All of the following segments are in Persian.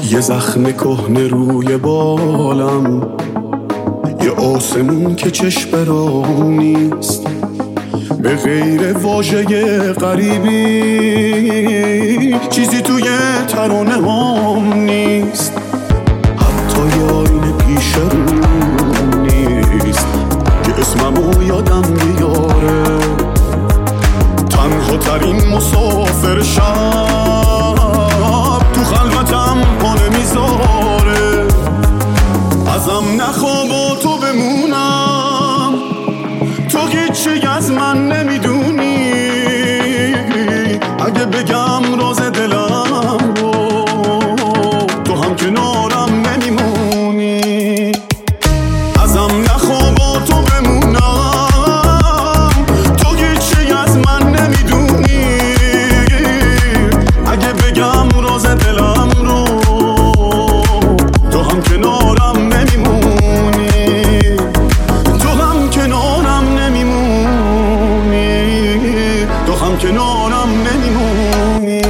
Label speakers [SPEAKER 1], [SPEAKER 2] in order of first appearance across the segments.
[SPEAKER 1] یه زخم کهنه روی بالم، یه آسمون که چشم برام نیست، به غیر واژه غریبی چیزی توی ترانه هم نیست. حتی یه آینه پیش رو نیست که اسممو یادم بیاره. تنها ترین مسافر شب تو خلوتم پا نمیذاره. ازم نخوا با تو بمونم، تو هیچی از من نمیدونی. اگه بگم راز دلم رو، تو هم کنارم نمیمونی. ازم نخوا با تو بمونم، تو هیچی از من نمیدونی. اگه بگم راز دلم رو، تو هم کنارم نمیمونی. تو هم کنارم نمیمونی. تو هم کنارم نمیمونی.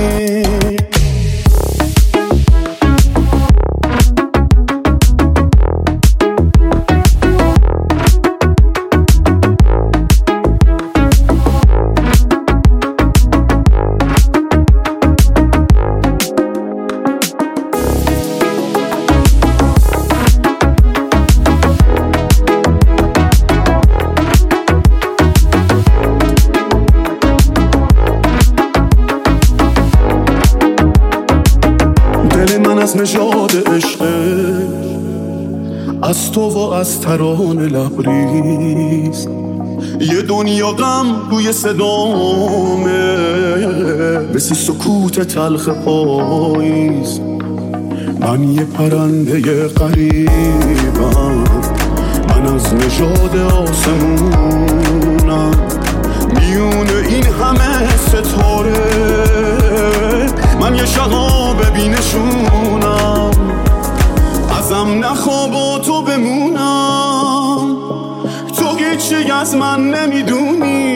[SPEAKER 1] دل من از نژاد عشقه، از تو و از ترانه لبریز. یه دنیا غم روی صدامه، مثل سکوت تلخ پاییز. من یه پرنده غریبم، من از نژاد آسمونم. میونه این همه ستاره، من یه شهاب بینشونم. ازم نخوا با تو بمونم، تو هیچی از من نمیدونی.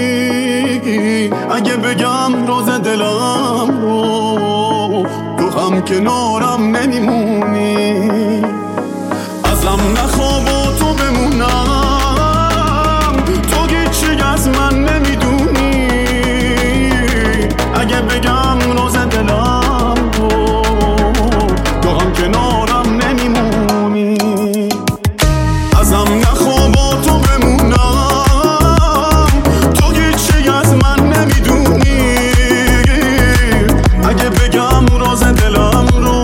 [SPEAKER 1] اگه بگم راز دلم رو، تو هم کنارم نمیمونی. ازم نخوا با تو بمونم، تو هیچی از من نمیدونی. اگه بگم راز دلم رو، تو هم کنارم نمیمونی. ازم نخوا با تو بمونم، تو هیچی از من نمیدونی. اگه بگم راز دلم رو،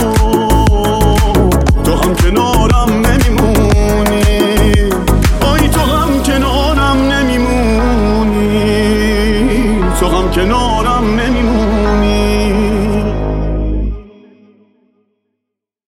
[SPEAKER 1] تو هم کنارم نمیمونی. آی تو هم کنارم نمیمونی. تو هم کنارم نمیمونی.